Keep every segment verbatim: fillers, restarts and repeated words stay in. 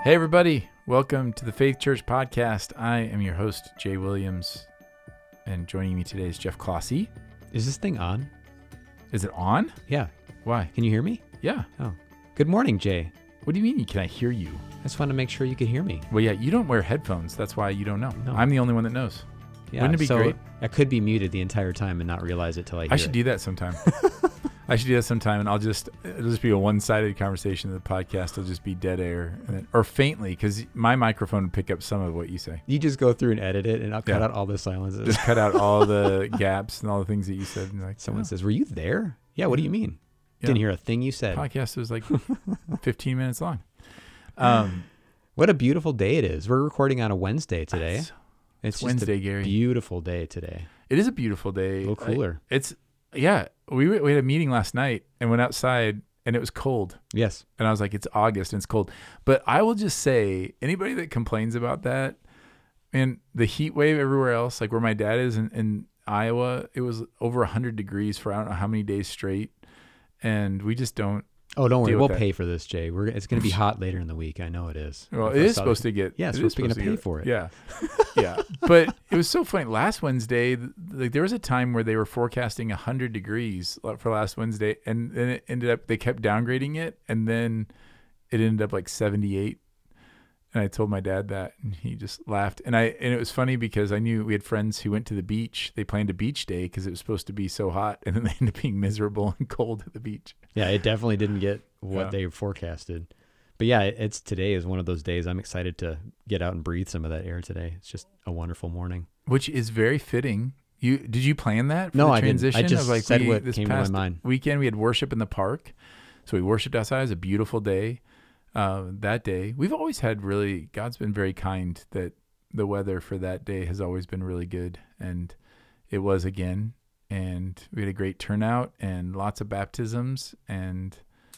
Hey, everybody. Welcome to the Faith Church Podcast. I am your host, Jay Williams, and joining me today is Jeff Clossy. Is this thing on? Is it on? Yeah. Why? Can you hear me? Yeah. Oh. Good morning, Jay. What do you mean, can I hear you? I just want to make sure you could hear me. Well, yeah, you don't wear headphones. That's why you don't know. No. I'm the only one that knows. Yeah, Wouldn't it be so great? I could be muted the entire time and not realize it till I hear I should it. do that sometime. I should do that sometime, and I'll just, it'll just be a one-sided conversation of the podcast. It'll just be dead air, and then, or faintly, because my microphone would pick up some of what you say. You just go through and edit it, and I'll cut Yeah. out all the silences. Just cut out all the gaps and all the things that you said. And like, Someone oh, says, were you there? Yeah, what do you mean? Yeah. Didn't hear a thing you said. podcast was like fifteen minutes long. Um, What a beautiful day it is. We're recording on a Wednesday today. It's, It's, it's just Wednesday, a Gary. beautiful day today. It is a beautiful day. A little cooler. I- it's, yeah, we, we had a meeting last night and went outside and it was cold. Yes. And I was like, it's August and it's cold. But I will just say, anybody that complains about that and the heat wave everywhere else, like where my dad is in, in Iowa, it was over one hundred degrees for I don't know how many days straight. And we just don't. Oh, don't worry. Deal We'll with that. pay for this, Jay. We're It's going to be hot later in the week. I know it is. Well, If it I is saw supposed the- to get. Yes, it we're is going to supposed pay get- for it. Yeah, yeah. But it was so funny. Last Wednesday, th- like there was a time where they were forecasting one hundred degrees for last Wednesday, and then it ended up they kept downgrading it, and then it ended up like seventy-eight. And I told my dad that, and he just laughed. And I and it was funny because I knew we had friends who went to the beach. They planned a beach day because it was supposed to be so hot, and then they ended up being miserable and cold at the beach. Yeah, it definitely didn't get what Yeah. they forecasted. But yeah, it's today is one of those days. I'm excited to get out and breathe some of that air today. It's just a wonderful morning. Which is very fitting. You did you plan that for No, the I didn't. I transition? just of like said we, what this came to my past mind. Weekend we had worship in the park, so we worshipped outside. It was a beautiful day. Uh, that day, we've always had really. God's been very kind that the weather for that day has always been really good, and it was again. And we had a great turnout and lots of baptisms, and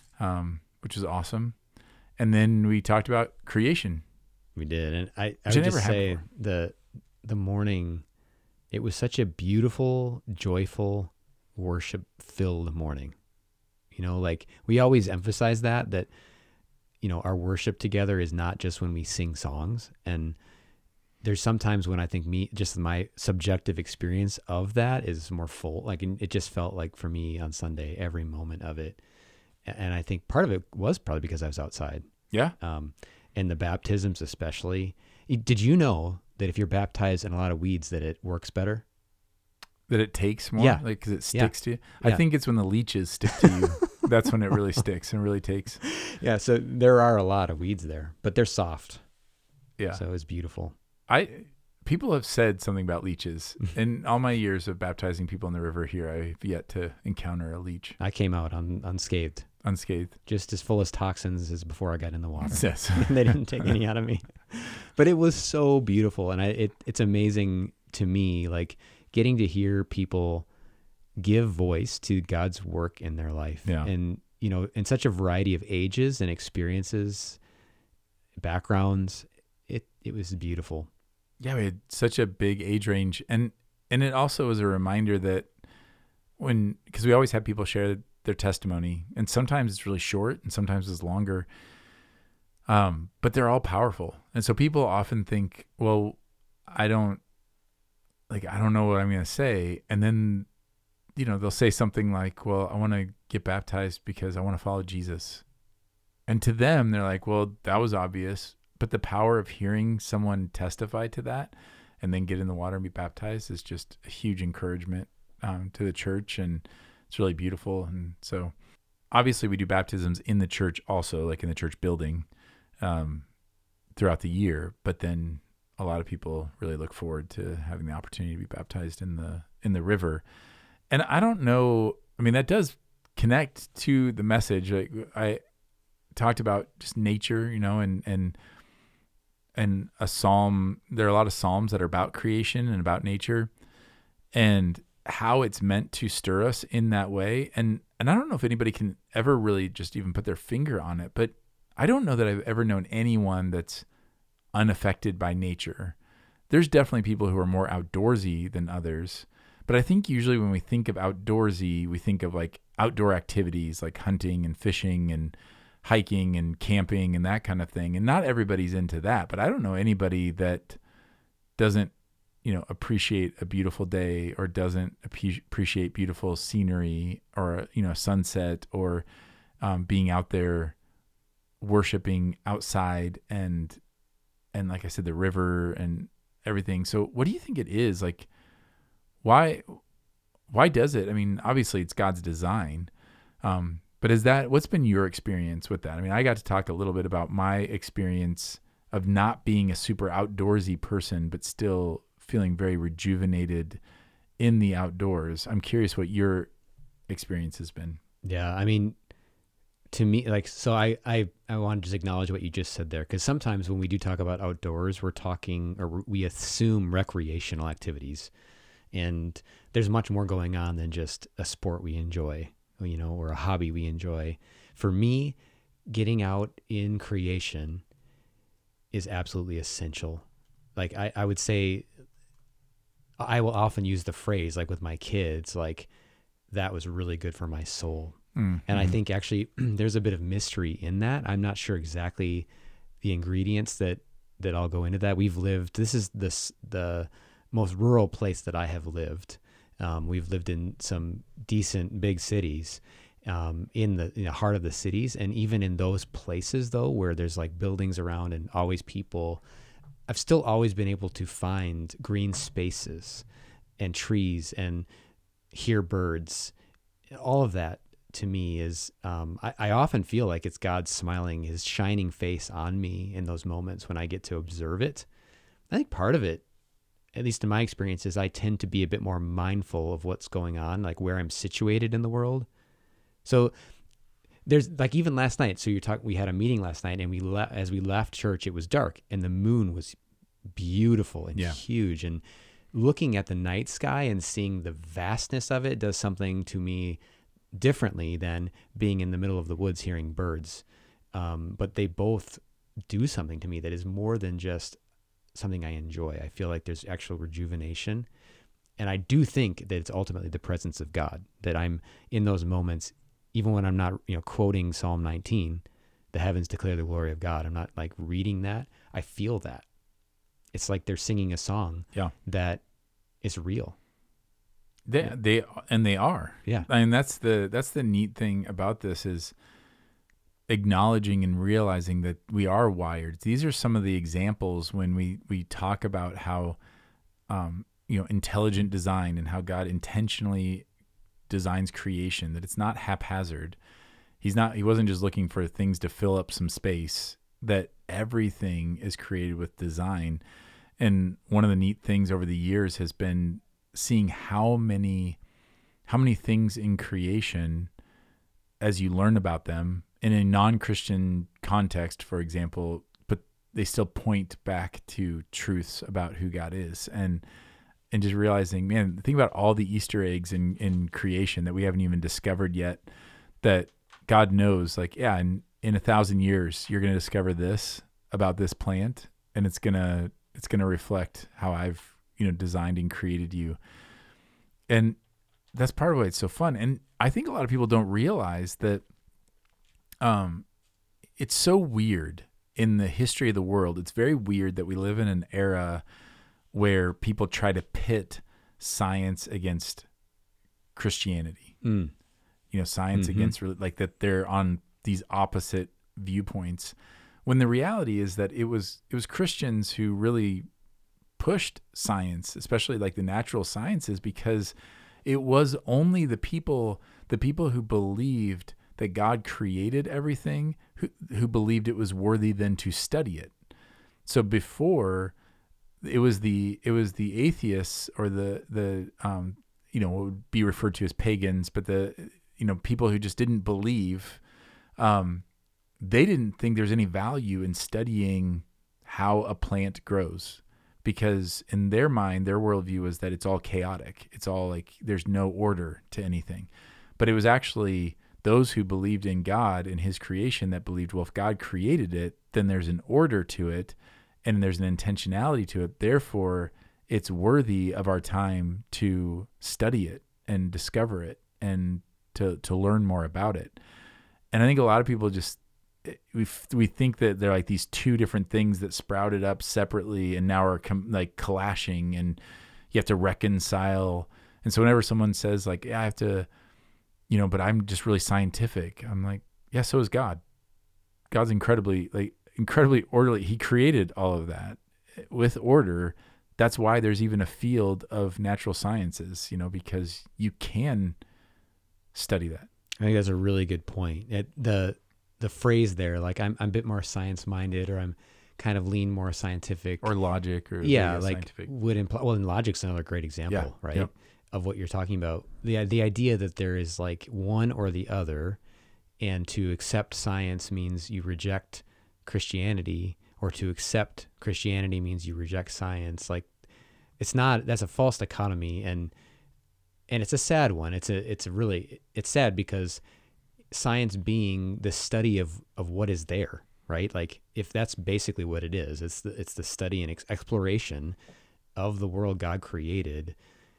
um, which was awesome. And then we talked about creation. We did, and I, I Which I would never just had say before. the the morning, it was such a beautiful, joyful, worship filled morning. You know, like we always emphasize that that. You know, our worship together is not just when we sing songs. And there's sometimes when I think me, just my subjective experience of that is more full. Like it just felt like for me on Sunday, every moment of it. And I think part of it was probably because I was outside. Yeah, Um, and the baptisms especially. Did you know that if you're baptized in a lot of weeds that it works better? that it takes more, Yeah. like because it Yeah. sticks to you. I Yeah. think it's when the leeches stick to you. That's when it really sticks and really takes. Yeah. So there are a lot of weeds there, but they're soft. Yeah. So it's beautiful. I people have said something about leeches. In all my years of baptizing people in the river here, I've yet to encounter a leech I came out un, unscathed. unscathed. Just as full as toxins as before I got in the water. Yes. And they didn't take any out of me. But it was so beautiful. And I, it, it's amazing to me, like getting to hear people give voice to God's work in their life. Yeah. And, you know, in such a variety of ages and experiences, backgrounds, it, it was beautiful. Yeah, we had such a big age range, and and it also was a reminder that when because we always have people share their testimony, and sometimes it's really short, and sometimes it's longer. Um, but they're all powerful, and so people often think, well, I don't like I don't know what I'm going to say, and then you know they'll say something like, well, I want to get baptized because I want to follow Jesus, and to them they're like, well, that was obvious. But the power of hearing someone testify to that and then get in the water and be baptized is just a huge encouragement um, to the church. And it's really beautiful. And so obviously we do baptisms in the church also, like in the church building um, throughout the year. But then a lot of people really look forward to having the opportunity to be baptized in the in the river. And I don't know, I mean, that does connect to the message. Like I talked about just nature, you know, and, and, and a psalm, there are a lot of psalms that are about creation and about nature and how it's meant to stir us in that way. And, and I don't know if anybody can ever really just even put their finger on it, but I don't know that I've ever known anyone that's unaffected by nature. There's definitely people who are more outdoorsy than others, but I think usually when we think of outdoorsy, we think of like outdoor activities like hunting and fishing and hiking and camping and that kind of thing. And not everybody's into that, but I don't know anybody that doesn't, you know, appreciate a beautiful day or doesn't appreciate beautiful scenery or, you know, sunset or um, being out there worshiping outside and, and like I said, the river and everything. So what do you think it is? Like, why, why does it? I mean, obviously it's God's design. Um, but is that, what's been your experience with that? I mean, I got to talk a little bit about my experience of not being a super outdoorsy person, but still feeling very rejuvenated in the outdoors. I'm curious what your experience has been. Yeah. I mean, to me, like, so I, I, I want to just acknowledge what you just said there. Cause sometimes when we do talk about outdoors, we're talking, or we assume recreational activities, and there's much more going on than just a sport we enjoy, you know, or a hobby we enjoy. For me, getting out in creation is absolutely essential. Like I, I would say, I will often use the phrase, like with my kids, like that was really good for my soul. Mm-hmm. And I think actually there's a bit of mystery in that. I'm not sure exactly the ingredients that, that all go into that. We've lived, this is this, the most rural place that I have lived. Um, we've lived in some decent big cities, um, in the, in the heart of the cities. And even in those places though, where there's like buildings around and always people, I've still always been able to find green spaces and trees and hear birds. All of that to me is, um, I, I often feel like it's God smiling his shining face on me in those moments when I get to observe it. I think part of it, at least in my experience, is I tend to be a bit more mindful of what's going on, like where I'm situated in the world. So there's like even last night. So you're talking, we had a meeting last night and we le- as we left church, it was dark and the moon was beautiful and yeah. huge. And looking at the night sky and seeing the vastness of it does something to me differently than being in the middle of the woods hearing birds. Um, but they both do something to me that is more than just something I enjoy. I feel like there's actual rejuvenation. And I do think that it's ultimately the presence of God, that I'm in those moments, even when I'm not, you know, quoting Psalm nineteen, the heavens declare the glory of God. I'm not like reading that. I feel that. It's like they're singing a song yeah. that is real. They, they, and they are. Yeah. I mean, that's the, that's the neat thing about this is acknowledging and realizing that we are wired. These are some of the examples when we, we talk about how, um, you know, intelligent design and how God intentionally designs creation, that it's not haphazard. He's not, he wasn't just looking for things to fill up some space, that everything is created with design. And one of the neat things over the years has been seeing how many, how many things in creation, as you learn about them in a non-Christian context, for example, but they still point back to truths about who God is. And, and just realizing, man, think about all the Easter eggs in, in creation that we haven't even discovered yet, that God knows, like, yeah, in, in a thousand years, you're going to discover this about this plant, and it's going to, it's going to reflect how I've, you know, designed and created you. And that's part of why it's so fun. And I think a lot of people don't realize that, um, it's so weird in the history of the world. It's very weird that we live in an era where people try to pit science against Christianity. Mm. You know, science mm-hmm. against, like, that they're on these opposite viewpoints, when the reality is that it was it was Christians who really pushed science, especially like the natural sciences, because it was only the people the people who believed that God created everything, who who believed it was worthy then to study it. So before, it was the it was the atheists, or the the um you know, what would be referred to as pagans, but the you know people who just didn't believe, um they didn't think there's any value in studying how a plant grows, because in their mind, their worldview is that it's all chaotic. It's all like there's no order to anything. But it was actually those who believed in God and his creation that believed, well, if God created it, then there's an order to it and there's an intentionality to it. Therefore, it's worthy of our time to study it and discover it and to, to learn more about it. And I think a lot of people just we we think that they're like these two different things that sprouted up separately and now are com- like clashing, and you have to reconcile. And so whenever someone says like, yeah, I have to, you know, but I'm just really scientific, I'm like, yeah, so is God. God's incredibly like incredibly orderly. He created all of that with order. That's why there's even a field of natural sciences, you know, because you can study that. I think that's a really good point. It, the the phrase there, like I'm I'm a bit more science minded, or I'm kind of lean more scientific, or logic, or yeah, yeah, like scientific. would imply. Well, and logic's another great example, Yeah, right, yep. of what you're talking about. the The idea that there is like one or the other, and to accept science means you reject Christianity, or to accept Christianity means you reject science. Like, it's not. That's a false dichotomy, and and it's a sad one. It's a it's a really it's sad because science being the study of, of what is there, right? Like, if that's basically what it is, it's the, it's the study and ex- exploration of the world God created.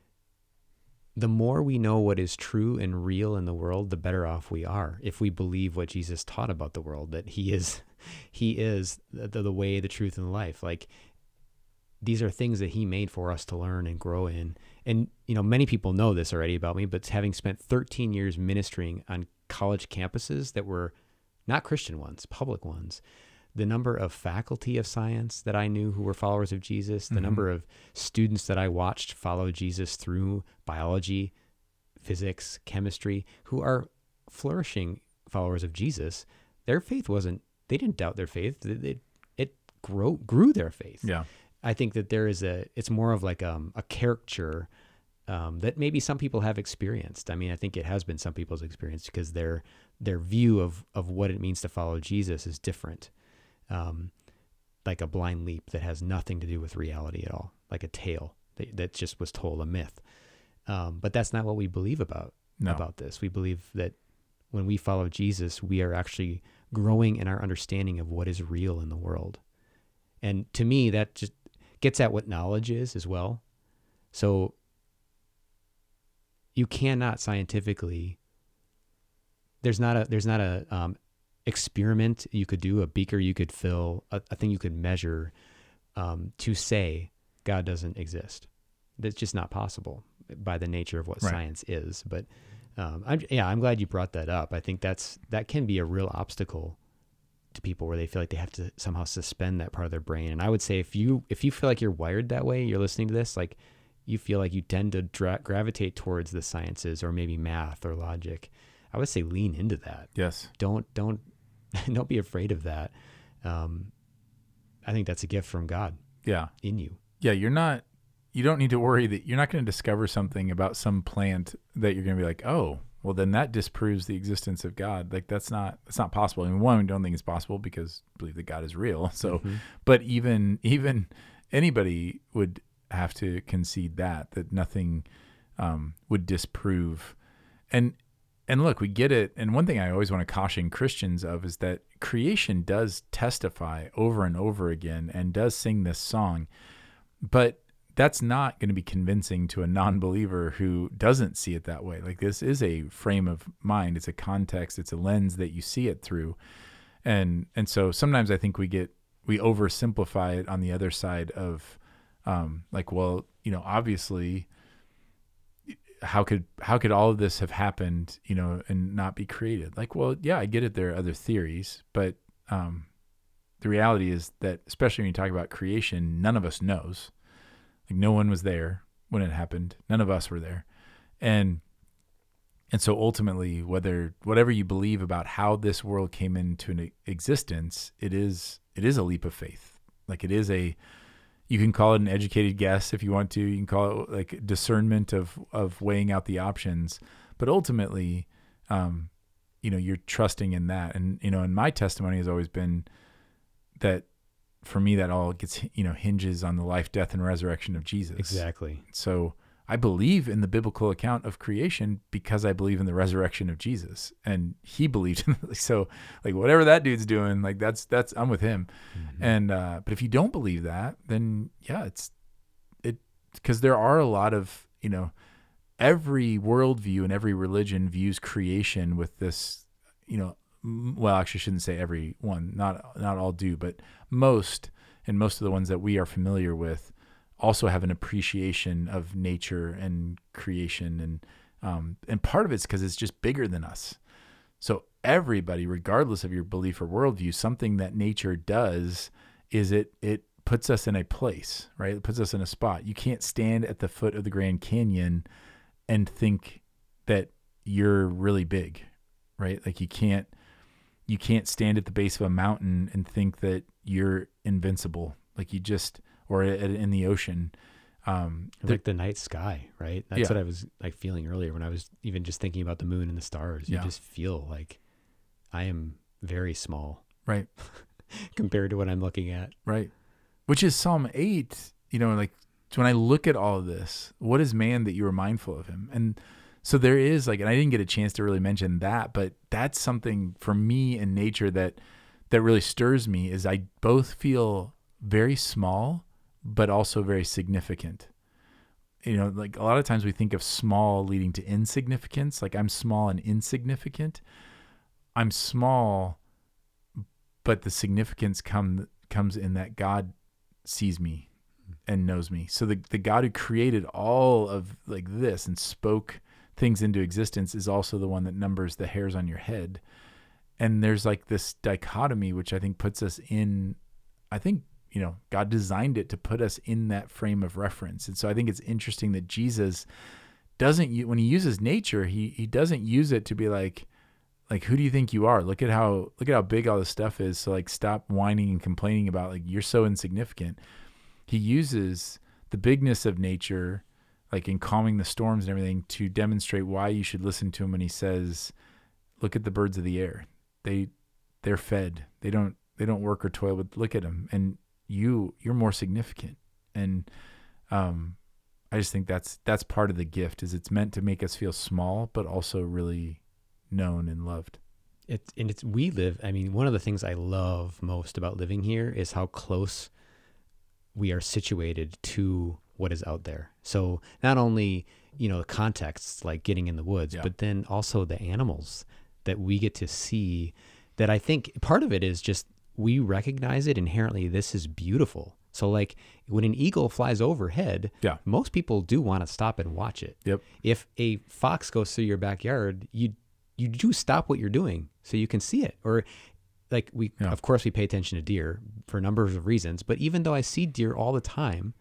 The more we know what is true and real in the world, the better off we are. If we believe what Jesus taught about the world, that he is, he is the, the way, the truth, and the life. Like, these are things that he made for us to learn and grow in. And, you know, many people know this already about me, but having spent thirteen years ministering on college campuses that were not Christian ones, public ones, the number of faculty of science that I knew who were followers of Jesus, the mm-hmm. number of students that I watched follow Jesus through biology, physics, chemistry, who are flourishing followers of Jesus, their faith wasn't, they didn't doubt their faith. It, it, it grow, grew their faith. Yeah. I think that there is a, it's more of like um, a caricature um, that maybe some people have experienced. I mean, I think it has been some people's experience because their their view of, of what it means to follow Jesus is different. Um, like a blind leap that has nothing to do with reality at all, like a tale that, that just was told, a myth. Um, but that's not what we believe about, no. about this. We believe that when we follow Jesus, we are actually growing in our understanding of what is real in the world. And to me, that just gets at what knowledge is as well. So you cannot scientifically, there's not a, there's not a, um, experiment you could do, a beaker you could fill, a, a thing you could measure, um, to say God doesn't exist. That's just not possible by the nature of what right. science is. But, um, I'm, yeah, I'm glad you brought that up. I think that's, that can be a real obstacle to people where they feel like they have to somehow suspend that part of their brain. And I would say if you, if you feel like you're wired that way, you're listening to this, like you feel like you tend to dra- gravitate towards the sciences or maybe math or logic, I would say lean into that. Yes. Don't, don't, don't be afraid of that. Um, I think that's a gift from God. Yeah. In you. Yeah. You're not, you don't need to worry that you're not going to discover something about some plant that you're going to be like, oh, well then that disproves the existence of God. Like that's not, that's not possible. I mean, one, we don't think it's possible because we believe that God is real. So, mm-hmm. but even, even anybody would have to concede that, that nothing, um, would disprove. And, And look, we get it. And one thing I always want to caution Christians of is that creation does testify over and over again and does sing this song, but that's not going to be convincing to a non-believer who doesn't see it that way. Like this is a frame of mind. It's a context. It's a lens that you see it through. And, and so sometimes I think we get, we oversimplify it on the other side of um, like, well, you know, obviously how could how could all of this have happened, you know, and not be created? Like, well, yeah, I get it. There are other theories, but um, the reality is that, especially when you talk about creation, none of us knows. Like, no one was there when it happened. None of us were there, and and so ultimately, whether whatever you believe about how this world came into an existence, it is it is a leap of faith. Like it is a You can call it an educated guess if you want to. You can call it like discernment of, of weighing out the options. But ultimately, um, you know, you're trusting in that. And, you know, and my testimony has always been that for me, that all gets, you know, hinges on the life, death, and resurrection of Jesus. Exactly. So I believe in the biblical account of creation because I believe in the resurrection of Jesus, and he believed in it. So like whatever that dude's doing, like that's, that's, I'm with him. Mm-hmm. And, uh, but if you don't believe that, then yeah, it's, it, cause there are a lot of, you know, every worldview and every religion views creation with this, you know, well, actually, I shouldn't say every one, not not all do, but most, and most of the ones that we are familiar with also have an appreciation of nature and creation, and um, and part of it's because it's just bigger than us. So everybody, regardless of your belief or worldview, something that nature does is it it puts us in a place, right? It puts us in a spot. You can't stand at the foot of the Grand Canyon and think that you're really big, right? Like you can't you can't stand at the base of a mountain and think that you're invincible. Like you just, or in the ocean. Um, the, like the night sky, right? That's yeah. what I was like feeling earlier when I was even just thinking about the moon and the stars. You yeah. just feel like I am very small, right? compared to what I'm looking at. Right. Which is Psalm eight, you know, like when I look at all of this, what is man that you are mindful of him? And so there is like, and I didn't get a chance to really mention that, but that's something for me in nature that, that really stirs me is I both feel very small, but also very significant. You know, like a lot of times we think of small leading to insignificance. Like I'm small and insignificant. I'm small, but the significance come comes in that God sees me and knows me. So the the God who created all of like this and spoke things into existence is also the one that numbers the hairs on your head. And there's like this dichotomy, which I think puts us in, I think, you know, God designed it to put us in that frame of reference. And so I think it's interesting that Jesus doesn't, when he uses nature, he he doesn't use it to be like, like, who do you think you are? Look at how, look at how big all this stuff is. So like, stop whining and complaining about like, you're so insignificant. He uses the bigness of nature, like in calming the storms and everything, to demonstrate why you should listen to him when he says, look at the birds of the air. They, they're fed. They don't, they don't work or toil, but look at them. And you, you're more significant. And, um, I just think that's, that's part of the gift is it's meant to make us feel small, but also really known and loved. It's, and it's, we live, I mean, one of the things I love most about living here is how close we are situated to what is out there. So not only, you know, the contexts like getting in the woods, yeah. but then also the animals that we get to see, that I think part of it is just, we recognize it inherently. This is beautiful. So like when an eagle flies overhead, yeah. most people do want to stop and watch it. Yep. If a fox goes through your backyard, you, you do stop what you're doing so you can see it. Or like we, yeah. of course we pay attention to deer for a number of reasons, but even though I see deer all the time,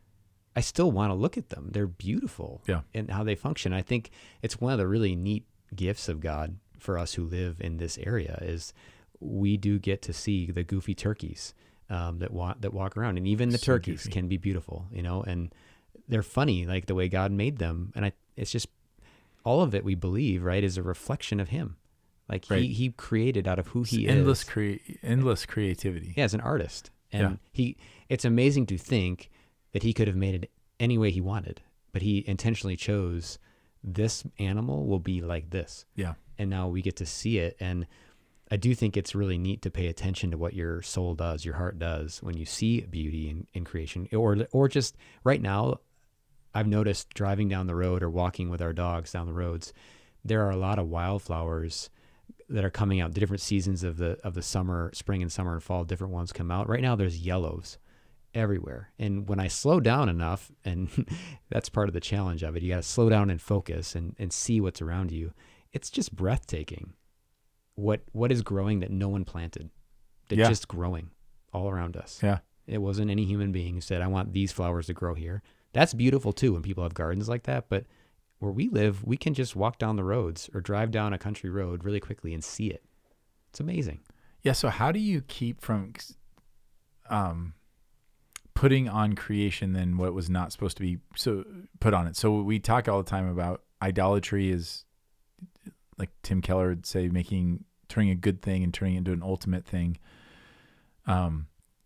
I still want to look at them. They're beautiful yeah. and how they function. I think it's one of the really neat gifts of God for us who live in this area is we do get to see the goofy turkeys um, that walk, that walk around, and even the so turkeys goofy. Can be beautiful, you know, and they're funny, like the way God made them. And I, it's just all of it we believe, right, is a reflection of him. Like right. he, he created out of who he it's endless is. Crea- endless creativity. Yeah, as an artist. And yeah. he, it's amazing to think that he could have made it any way he wanted, but he intentionally chose this animal will be like this. Yeah. And now we get to see it. And I do think it's really neat to pay attention to what your soul does, your heart does when you see beauty in, in creation. Or, or just right now, I've noticed driving down the road or walking with our dogs down the roads, there are a lot of wildflowers that are coming out. The different seasons of the of the summer, spring and summer and fall, different ones come out. Right now there's yellows everywhere. And when I slow down enough, and that's part of the challenge of it, you got to slow down and focus and, and see what's around you. It's just breathtaking. What what is growing that no one planted? That's yeah. just growing all around us. Yeah. It wasn't any human being who said, I want these flowers to grow here. That's beautiful too when people have gardens like that. But where we live, we can just walk down the roads or drive down a country road really quickly and see it. It's amazing. Yeah. So how do you keep from um, putting on creation then what was not supposed to be so put on it? So we talk all the time about idolatry is, like Tim Keller would say, making, turning a good thing and turning it into an ultimate thing. Um,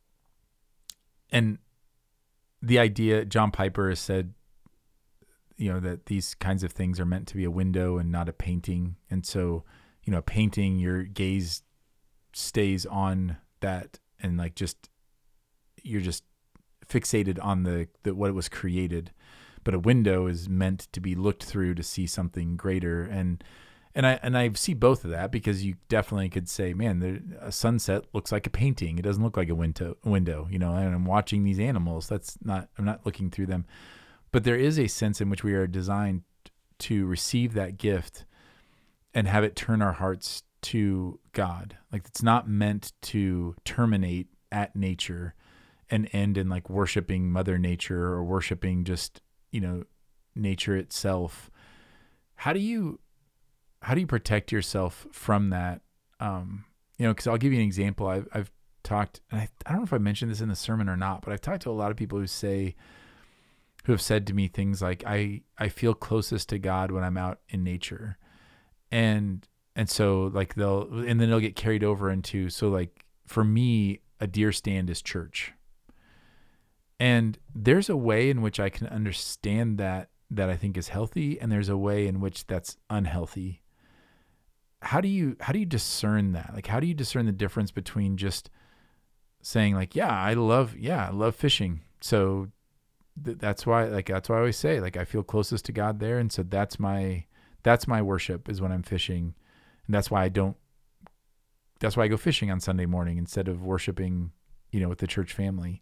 and the idea, John Piper has said, you know, that these kinds of things are meant to be a window and not a painting. And so, you know, a painting, your gaze stays on that and like just, you're just fixated on the, the what it was created. But a window is meant to be looked through to see something greater. And And I and I see both of that, because you definitely could say, man, there, a sunset looks like a painting. It doesn't look like a window. Window, you know. And I'm watching these animals. That's not. I'm not looking through them. But there is a sense in which we are designed to receive that gift and have it turn our hearts to God. Like, it's not meant to terminate at nature and end in like worshiping Mother Nature or worshiping just, you know, nature itself. How do you? How do you protect yourself from that? Um, you know, because I'll give you an example. I've, I've talked, and I, I don't know if I mentioned this in the sermon or not, but I've talked to a lot of people who say, who have said to me things like, I, I feel closest to God when I'm out in nature. And, and so like they'll, and then they'll get carried over into, so like for me, a deer stand is church. And there's a way in which I can understand that, that I think is healthy. And there's a way in which that's unhealthy. How do you, how do you discern that? Like, how do you discern the difference between just saying like, yeah, I love, yeah, I love fishing. So th- that's why, like, that's why I always say, like, I feel closest to God there. And so that's my, that's my worship, is when I'm fishing. And that's why I don't, that's why I go fishing on Sunday morning instead of worshiping, you know, with the church family.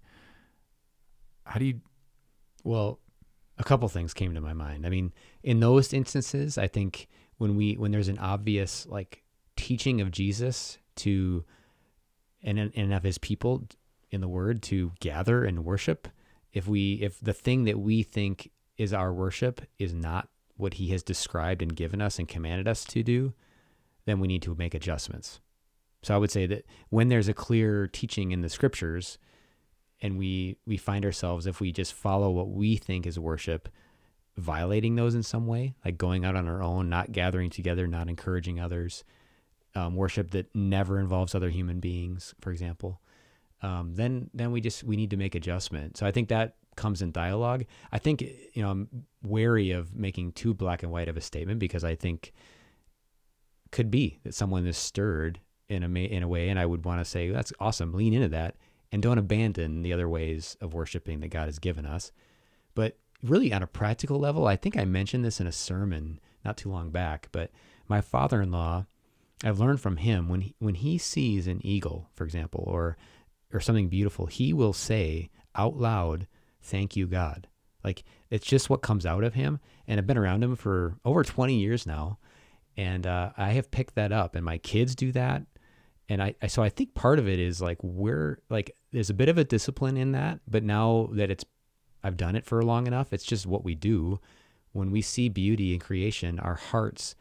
How do you? Well, a couple things came to my mind. I mean, in those instances, I think when we, when there's an obvious like teaching of Jesus to, and, and of his people in the word to gather and worship, if we, if the thing that we think is our worship is not what he has described and given us and commanded us to do, then we need to make adjustments. So I would say that when there's a clear teaching in the scriptures, and we, we find ourselves, if we just follow what we think is worship, violating those in some way, like going out on our own, not gathering together, not encouraging others, um, worship that never involves other human beings, for example, um, then then we just, we need to make adjustment. So I think that comes in dialogue. I think, you know, I'm wary of making too black and white of a statement, because I think could be that someone is stirred in a in a way, and I would want to say, that's awesome, lean into that, and don't abandon the other ways of worshiping that God has given us. But really on a practical level, I think I mentioned this in a sermon not too long back, but my father-in-law, I've learned from him, when he, when he sees an eagle, for example, or or something beautiful, he will say out loud, "Thank you, God." Like, it's just what comes out of him. And I've been around him for over twenty years now. And uh, I have picked that up, and my kids do that. And I, I, so I think part of it is like, we're like, there's a bit of a discipline in that, but now that it's, I've done it for long enough, it's just what we do. When we see beauty in creation, our hearts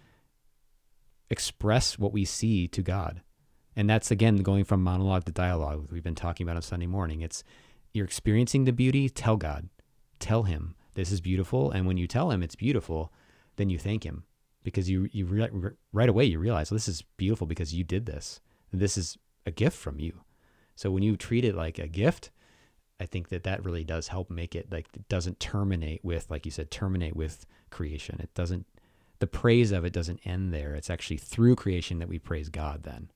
express what we see to God. And that's, again, going from monologue to dialogue we've been talking about on Sunday morning. It's, you're experiencing the beauty, tell God, tell him this is beautiful. And when you tell him it's beautiful, then you thank him, because you, you re- right away you realize, well, this is beautiful because you did this. This is a gift from you. So when you treat it like a gift, I think that that really does help make it like, it doesn't terminate with, like you said, terminate with creation. It doesn't, the praise of it doesn't end there. It's actually through creation that we praise God then.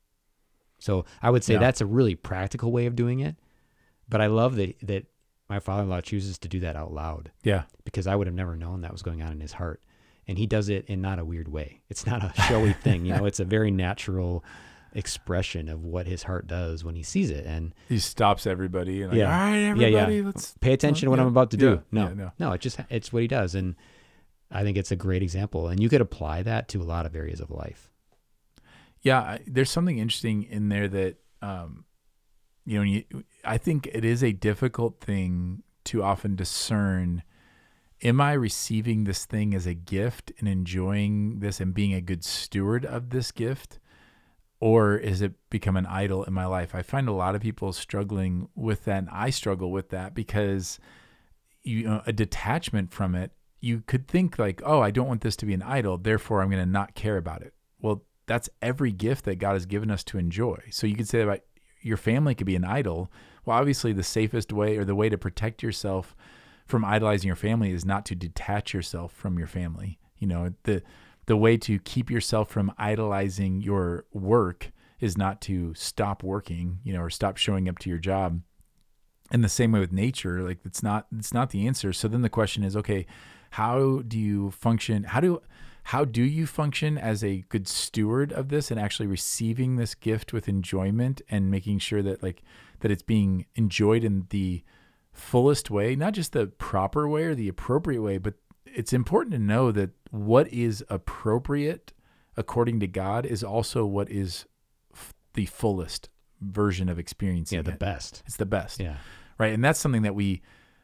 So I would say yeah. that's a really practical way of doing it. But I love that, that my father-in-law chooses to do that out loud. Yeah. Because I would have never known that was going on in his heart. And he does it in not a weird way. It's not a showy thing. You know, it's a very natural expression of what his heart does when he sees it. And he stops everybody and like, yeah. all right, everybody, yeah, yeah. let's pay attention to what yeah. I'm about to do. Yeah. No, yeah, no, no, it just, it's what he does. And I think it's a great example, and you could apply that to a lot of areas of life. Yeah. I, there's something interesting in there that, um, you know, you, I think it is a difficult thing to often discern, am I receiving this thing as a gift and enjoying this and being a good steward of this gift? Or is it become an idol in my life? I find a lot of people struggling with that, and I struggle with that, because you know, a detachment from it, you could think like, oh, I don't want this to be an idol, therefore I'm going to not care about it. Well, that's every gift that God has given us to enjoy. So you could say about your family could be an idol. Well, obviously the safest way, or the way to protect yourself from idolizing your family, is not to detach yourself from your family. You know, the The way to keep yourself from idolizing your work is not to stop working, you know, or stop showing up to your job. And the same way with nature, like it's not, it's not the answer. So then the question is, okay, how do you function? How do, how do you function as a good steward of this and actually receiving this gift with enjoyment and making sure that like that it's being enjoyed in the fullest way, not just the proper way or the appropriate way, but it's important to know that what is appropriate according to God is also what is f- the fullest version of experiencing Yeah, the it. best. It's the best. Yeah. Right. And that's something that we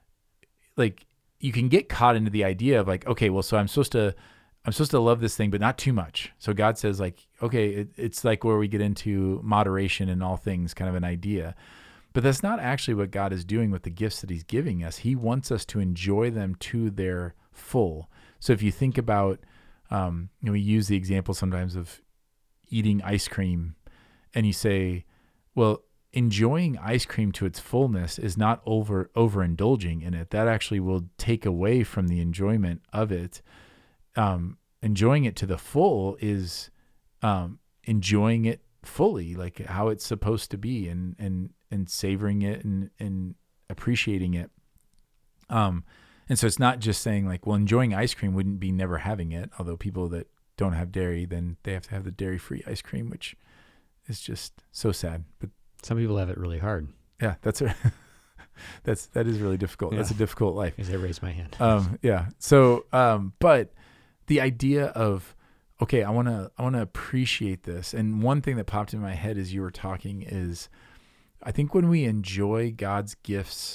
like, you can get caught into the idea of like, okay, well, so I'm supposed to, I'm supposed to love this thing, but not too much. So God says like, okay, it, it's like where we get into moderation in all things, kind of an idea. But that's not actually what God is doing with the gifts that he's giving us. He wants us to enjoy them to their full. So if you think about, um, you know, we use the example sometimes of eating ice cream, and you say, well, enjoying ice cream to its fullness is not over overindulging in it. That actually will take away from the enjoyment of it. Um, enjoying it to the full is um, enjoying it fully, like how it's supposed to be, and and and savoring it and and appreciating it. Um, and so it's not just saying like, well, enjoying ice cream wouldn't be never having it. Although people that don't have dairy, then they have to have the dairy-free ice cream, which is just so sad. But some people have it really hard. Yeah, that's a, that's that is really difficult. Yeah. That's a difficult life. As I raise my hand. Um, yeah. So, um, but the idea of okay, I want to I want to appreciate this. And one thing that popped in my head as you were talking is, I think when we enjoy God's gifts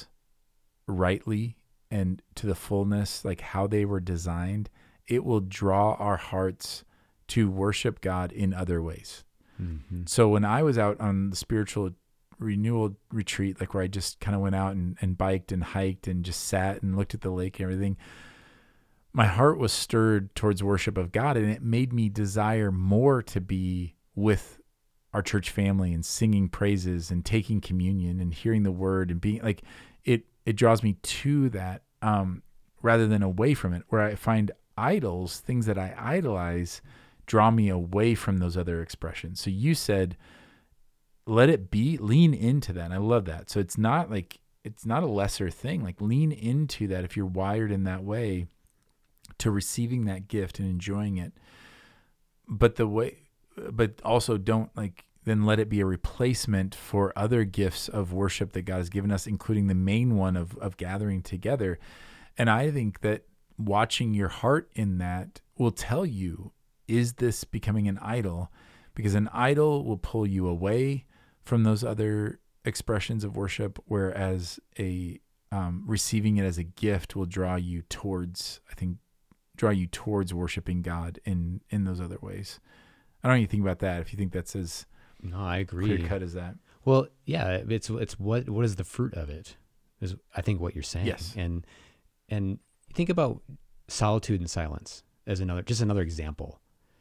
rightly and to the fullness, like how they were designed, it will draw our hearts to worship God in other ways. Mm-hmm. So when I was out on the spiritual renewal retreat, like where I just kind of went out and, and biked and hiked and just sat and looked at the lake and everything, my heart was stirred towards worship of God, and it made me desire more to be with our church family and singing praises and taking communion and hearing the word and being like, it, it draws me to that, um, rather than away from it, where I find idols, things that I idolize, draw me away from those other expressions. So you said, let it be, lean into that. And I love that. So it's not like, it's not a lesser thing, like lean into that. If you're wired in that way to receiving that gift and enjoying it, but the way, but also don't like, then let it be a replacement for other gifts of worship that God has given us, including the main one of, of gathering together. And I think that watching your heart in that will tell you, is this becoming an idol? Because an idol will pull you away from those other expressions of worship, whereas a um, receiving it as a gift will draw you towards, I think, draw you towards worshiping God in, in those other ways. I don't know what you think about that. If you think that's as no, I agree. clear cut as that. Well, yeah, it's it's what what is the fruit of it? Is I think what you're saying. Yes. And and think about solitude and silence as another just another example.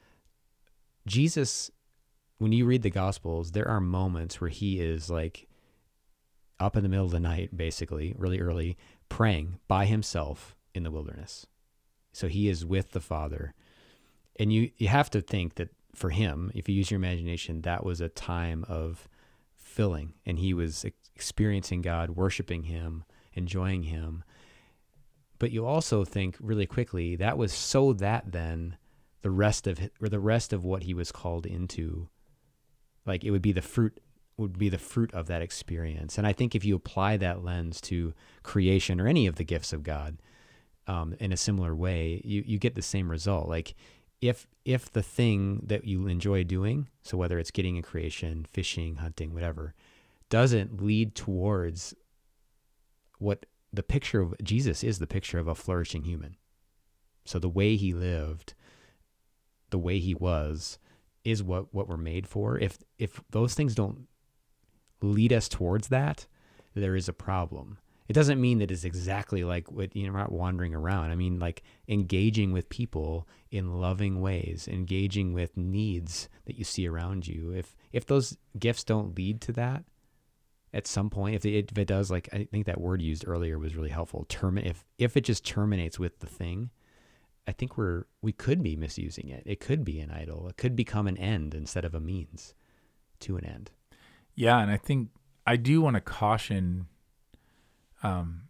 Jesus, when you read the Gospels, there are moments where he is like up in the middle of the night, basically, really early, praying by himself in the wilderness. So he is with the Father. And you, you have to think that for him, if you use your imagination, that was a time of filling, and he was ex- experiencing God, worshiping him, enjoying him. But you also think really quickly, that was so that then the rest of or the rest of what he was called into, like it would be the fruit would be the fruit of that experience. And I think if you apply that lens to creation or any of the gifts of God, um, in a similar way, you, you get the same result. Like if if the thing that you enjoy doing, so whether it's getting a creation, fishing, hunting, whatever, doesn't lead towards what the picture of Jesus is, the picture of a flourishing human. So the way he lived, the way he was, is what, what we're made for. If if those things don't lead us towards that, there is a problem. It doesn't mean that it's exactly like what, you know, we're not wandering around. I mean, like engaging with people in loving ways, engaging with needs that you see around you. If if those gifts don't lead to that, at some point, if it, if it does, like I think that word used earlier was really helpful. Term, if if it just terminates with the thing, I think we're we could be misusing it. It could be an idol. It could become an end instead of a means to an end. Yeah, and I think I do want to caution. Um,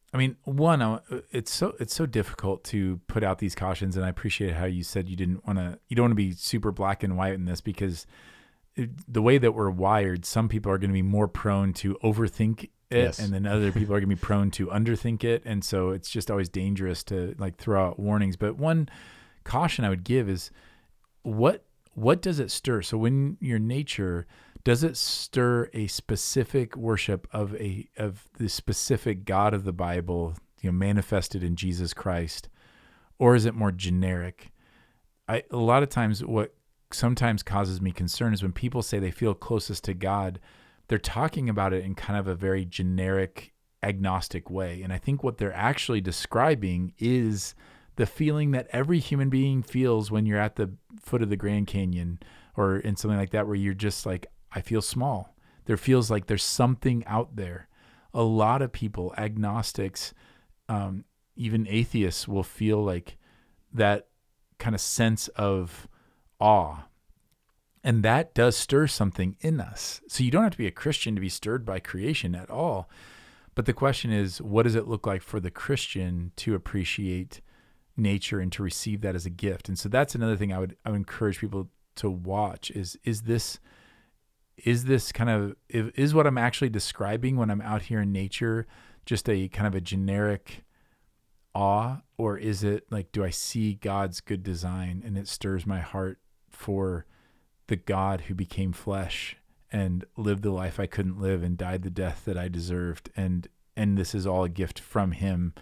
I mean, one, I- it's so it's so difficult to put out these cautions, and I appreciate how you said you didn't want to, you don't want to be super black and white in this, because it, the way that we're wired, some people are going to be more prone to overthink it, Yes. and then other people are going to be prone to underthink it, and so it's just always dangerous to like throw out warnings. But one caution I would give is, what what does it stir? So when your nature, does it stir a specific worship of a of the specific God of the Bible, you know, manifested in Jesus Christ, or is it more generic? I a lot of times what sometimes causes me concern is when people say they feel closest to God, they're talking about it in kind of a very generic, agnostic way. And I think what they're actually describing is the feeling that every human being feels when you're at the foot of the Grand Canyon or in something like that, where you're just like, I feel small. There feels like there's something out there. A lot of people, agnostics, um, even atheists, will feel like that kind of sense of awe. And that does stir something in us. So you don't have to be a Christian to be stirred by creation at all. But the question is, what does it look like for the Christian to appreciate nature and to receive that as a gift? And so that's another thing I would I would encourage people to watch is is this is this kind of is what I'm actually describing when I'm out here in nature just a kind of a generic awe, or is it like, do I see God's good design and it stirs my heart for the God who became flesh and lived the life I couldn't live and died the death that I deserved, and and this is all a gift from him.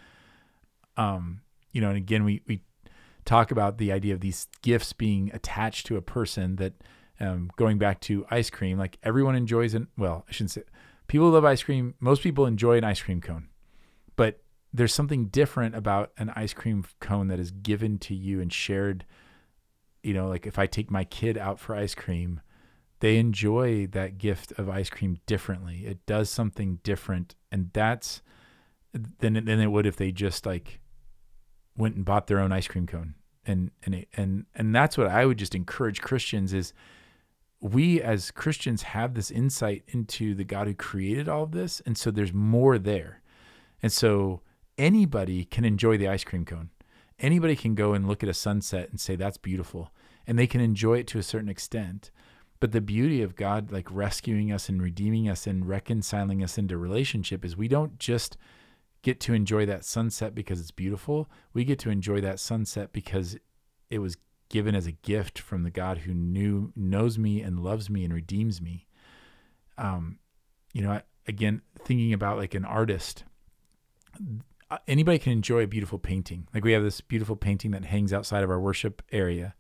Um You know, and again, we, we talk about the idea of these gifts being attached to a person, that um, going back to ice cream, like everyone enjoys it. Well, I shouldn't say, people love ice cream. Most people enjoy an ice cream cone, but there's something different about an ice cream cone that is given to you and shared. You know, like if I take my kid out for ice cream, they enjoy that gift of ice cream differently. It does something different. And that's than, than it would if they just like went and bought their own ice cream cone. And, and, and, and that's what I would just encourage Christians is, we as Christians have this insight into the God who created all of this. And so there's more there. And so anybody can enjoy the ice cream cone. Anybody can go and look at a sunset and say, that's beautiful. And they can enjoy it to a certain extent. But the beauty of God, like rescuing us and redeeming us and reconciling us into relationship, is we don't just get to enjoy that sunset because it's beautiful. We get to enjoy that sunset because it was given as a gift from the God who knew, knows me and loves me and redeems me. Um, you know, again, thinking about like an artist, anybody can enjoy a beautiful painting. Like we have this beautiful painting that hangs outside of our worship area.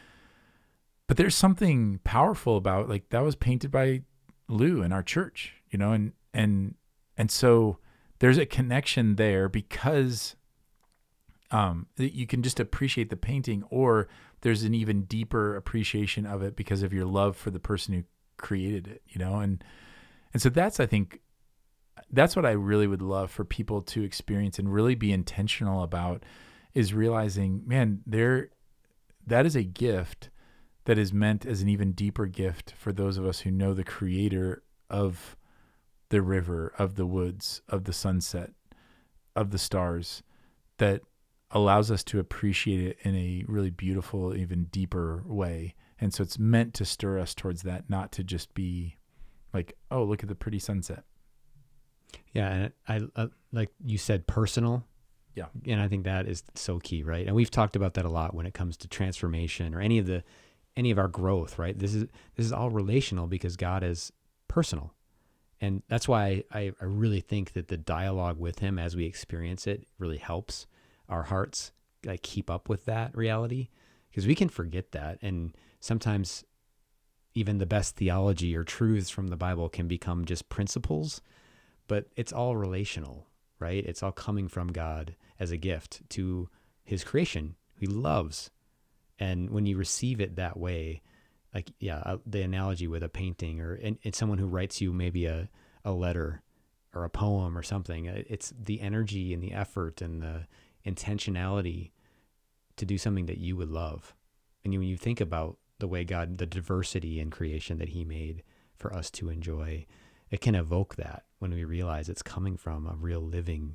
But there's something powerful about, like, that was painted by Lou in our church, you know, and, and, and so there's a connection there because um, you can just appreciate the painting, or there's an even deeper appreciation of it because of your love for the person who created it, you know? And, and so that's, I think, that's what I really would love for people to experience and really be intentional about, is realizing, man, there, that is a gift that is meant as an even deeper gift for those of us who know the creator of the river, of the woods, of the sunset, of the stars, that allows us to appreciate it in a really beautiful, even deeper way. And so it's meant to stir us towards that, not to just be like, oh, look at the pretty sunset. Yeah. And I, I like you said, personal. Yeah. And I think that is so key, right? And we've talked about that a lot when it comes to transformation or any of the, any of our growth, right? This is, this is all relational because God is personal. And that's why I, I really think that the dialogue with him as we experience it really helps our hearts like keep up with that reality, because we can forget that. And sometimes even the best theology or truths from the Bible can become just principles, but it's all relational, right? It's all coming from God as a gift to his creation he loves. And when you receive it that way, like, yeah, the analogy with a painting or and, and someone who writes you maybe a, a letter or a poem or something, it's the energy and the effort and the intentionality to do something that you would love. And when you think about the way God, the diversity in creation that he made for us to enjoy, it can evoke that when we realize it's coming from a real living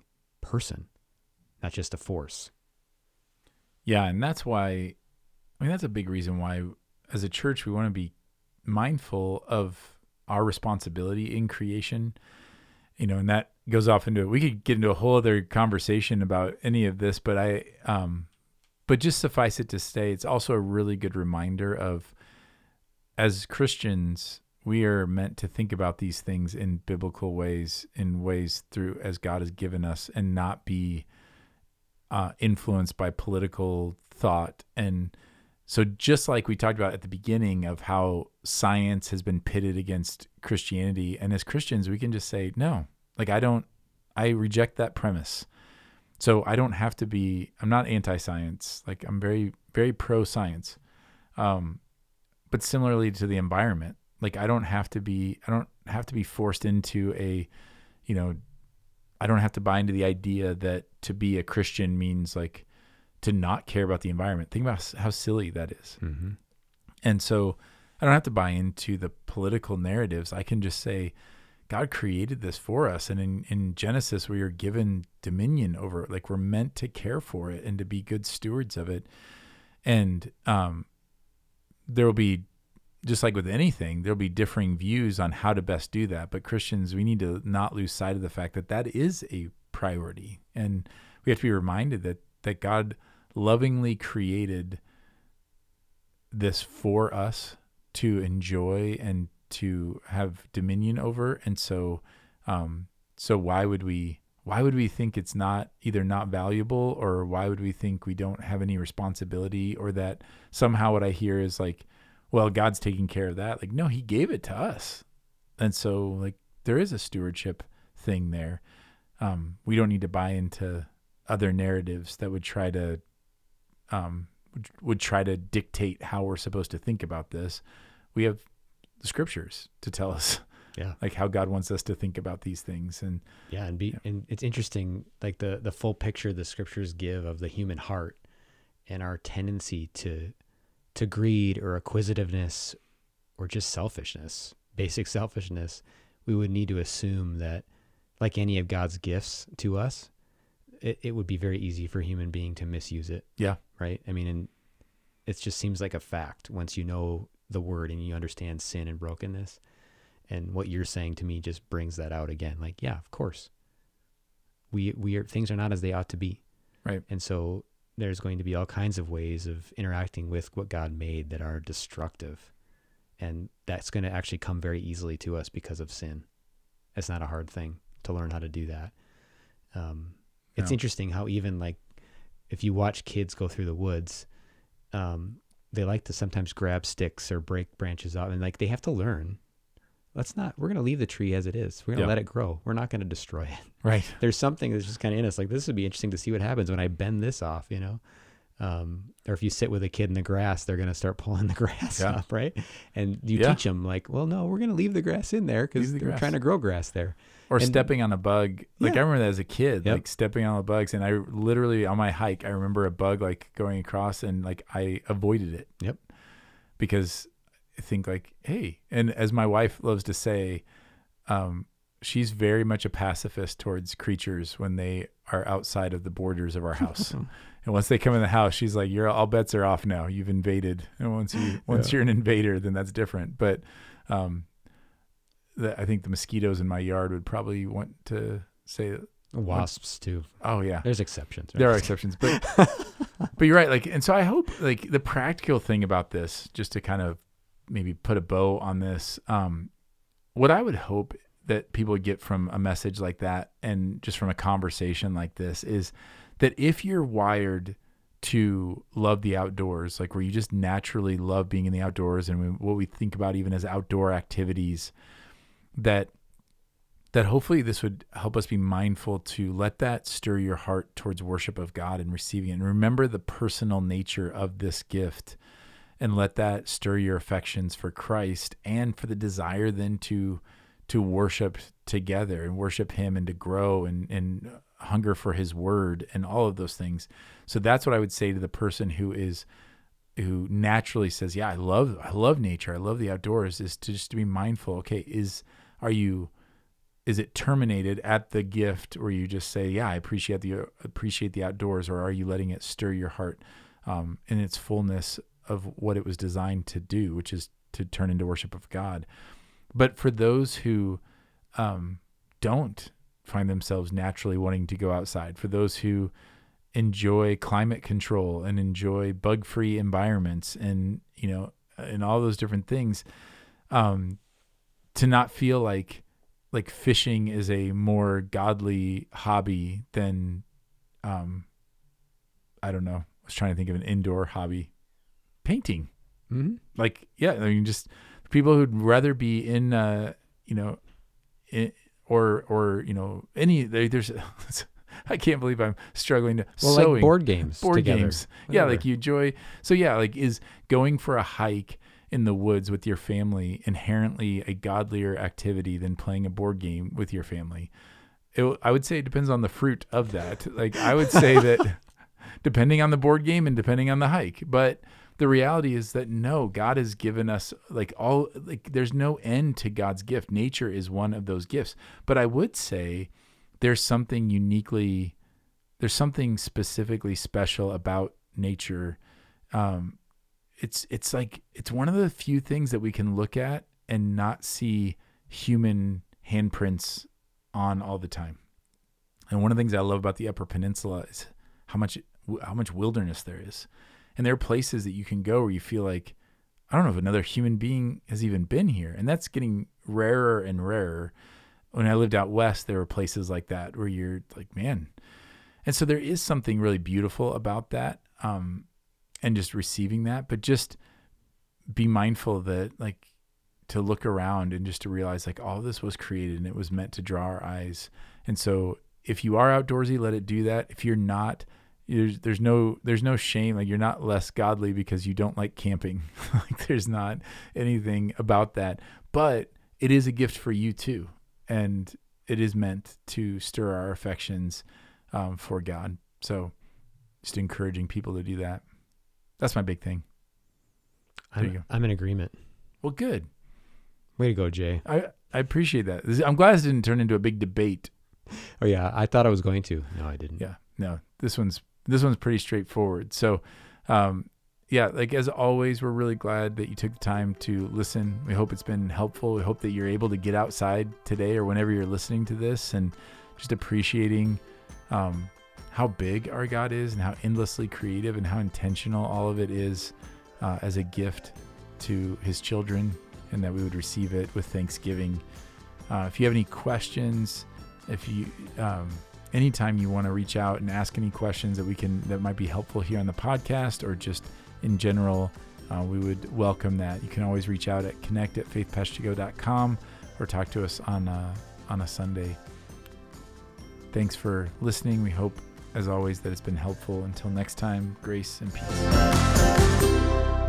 person, not just a force. Yeah, and that's why, I mean, that's a big reason why, as a church, we want to be mindful of our responsibility in creation. You know, and that goes off into, we could get into a whole other conversation about any of this, but I, um, but just suffice it to say, it's also a really good reminder of, as Christians, we are meant to think about these things in biblical ways, in ways through as God has given us, and not be uh, influenced by political thought. And so just like we talked about at the beginning of how science has been pitted against Christianity, and as Christians, we can just say, no, like I don't, I reject that premise. So I don't have to be, I'm not anti-science. Like I'm very, very pro-science. Um, but similarly to the environment, like I don't have to be, I don't have to be forced into a, you know, I don't have to buy into the idea that to be a Christian means like to not care about the environment. Think about how silly that is. Mm-hmm. And so I don't have to buy into the political narratives. I can just say, God created this for us. And in, in Genesis, we are given dominion over it. Like we're meant to care for it and to be good stewards of it. And um, there will be, just like with anything, there'll be differing views on how to best do that. But Christians, we need to not lose sight of the fact that that is a priority. And we have to be reminded that, that God lovingly created this for us to enjoy and to have dominion over. And so, um, so why would we, why would we think it's not either not valuable, or why would we think we don't have any responsibility, or that somehow what I hear is like, well, God's taking care of that. Like, no, he gave it to us. And so like there is a stewardship thing there. Um, we don't need to buy into other narratives that would try to, um, would, would try to dictate how we're supposed to think about this. We have the scriptures to tell us, yeah, like how God wants us to think about these things. And yeah, and be, yeah. and it's interesting, like the, the full picture the scriptures give of the human heart and our tendency to, to greed or acquisitiveness or just selfishness, basic selfishness. We would need to assume that, like any of God's gifts to us, it, it would be very easy for a human being to misuse it. Yeah. Right. I mean, and it just seems like a fact once you know the word and you understand sin and brokenness. And what you're saying to me just brings that out again. Like, yeah, of course we, we are, things are not as they ought to be. Right. And so there's going to be all kinds of ways of interacting with what God made that are destructive. And that's going to actually come very easily to us because of sin. It's not a hard thing to learn how to do that. Um, it's no. interesting how even like, if you watch kids go through the woods, um, they like to sometimes grab sticks or break branches off, and like they have to learn. Let's not, we're going to leave the tree as it is. We're going to yeah. let it grow. We're not going to destroy it. Right. There's something that's just kind of in us. Like, this would be interesting to see what happens when I bend this off, you know? Um, or if you sit with a kid in the grass, they're going to start pulling the grass yeah. up, right? And you yeah. teach them like, well, no, we're going to leave the grass in there because the we're grass. trying to grow grass there. Or and, stepping on a bug. Like yeah. I remember that as a kid, yep. like stepping on the bugs. And I literally on my hike, I remember a bug like going across, and like I avoided it. Yep. Because I think like, hey, and as my wife loves to say, um, she's very much a pacifist towards creatures when they are outside of the borders of our house. And once they come in the house, she's like, "You're all bets are off now. You've invaded." And once you once yeah. you're an invader, then that's different. But um, the, I think the mosquitoes in my yard would probably want to say wasps too. Oh yeah, there's exceptions. Right? There are exceptions, but but you're right. Like, and so I hope like the practical thing about this, just to kind of maybe put a bow on this, um, what I would hope that people would get from a message like that, and just from a conversation like this, is that if you're wired to love the outdoors, like where you just naturally love being in the outdoors, and we, what we think about even as outdoor activities, that that hopefully this would help us be mindful to let that stir your heart towards worship of God and receiving it. And remember the personal nature of this gift, and let that stir your affections for Christ and for the desire then to to worship together and worship him and to grow and, and hunger for his word and all of those things. So that's what I would say to the person who is, who naturally says, yeah, I love, I love nature. I love the outdoors, is to just to be mindful. Okay. Is, are you, is it terminated at the gift where you just say, yeah, I appreciate the appreciate the outdoors, or are you letting it stir your heart um, in its fullness of what it was designed to do, which is to turn into worship of God? But for those who um, don't find themselves naturally wanting to go outside, for those who enjoy climate control and enjoy bug-free environments and, you know, and all those different things, um, to not feel like like fishing is a more godly hobby than, um, I don't know, I was trying to think of an indoor hobby, painting. Mm-hmm. Like, yeah, I mean, just people who'd rather be in, uh, you know, in, or, or, you know, any, there, there's, I can't believe I'm struggling to well, sewing. like board games, board together. games. Whatever. Yeah. Like you enjoy. So yeah, like is going for a hike in the woods with your family inherently a godlier activity than playing a board game with your family? It, I would say it depends on the fruit of that. Like I would say that depending on the board game and depending on the hike, but the reality is that no, God has given us like all, like there's no end to God's gift. Nature is one of those gifts. But I would say there's something uniquely, there's something specifically special about nature. Um, it's, it's like, it's one of the few things that we can look at and not see human handprints on all the time. And one of the things I love about the Upper Peninsula is how much, how much wilderness there is. And there are places that you can go where you feel like, I don't know if another human being has even been here. And that's getting rarer and rarer. When I lived out west, there were places like that where you're like, man. And so there is something really beautiful about that, um, and just receiving that. But just be mindful that, like, to look around and just to realize, like, all this was created and it was meant to draw our eyes. And so if you are outdoorsy, let it do that. If you're not, There's, there's no there's no shame. Like, you're not less godly because you don't like camping. Like, there's not anything about that. But it is a gift for you too, and it is meant to stir our affections um, for God. So, just encouraging people to do that. That's my big thing. There you I'm, go. I'm in agreement. Well, good. Way to go, Jay. I I appreciate that. This- I'm glad this didn't turn into a big debate. Oh yeah, I thought I was going to. No, I didn't. Yeah. No, this one's this one's pretty straightforward. So, um, yeah, like as always, we're really glad that you took the time to listen. We hope it's been helpful. We hope that you're able to get outside today or whenever you're listening to this, and just appreciating um, how big our God is and how endlessly creative and how intentional all of it is uh, as a gift to his children, and that we would receive it with thanksgiving. Uh, if you have any questions, if you, um, anytime you want to reach out and ask any questions that we can, that might be helpful here on the podcast or just in general, uh, we would welcome that. You can always reach out at connect at faith peshtigo dot com or talk to us on a, on a Sunday. Thanks for listening. We hope, as always, that it's been helpful. Until next time, grace and peace.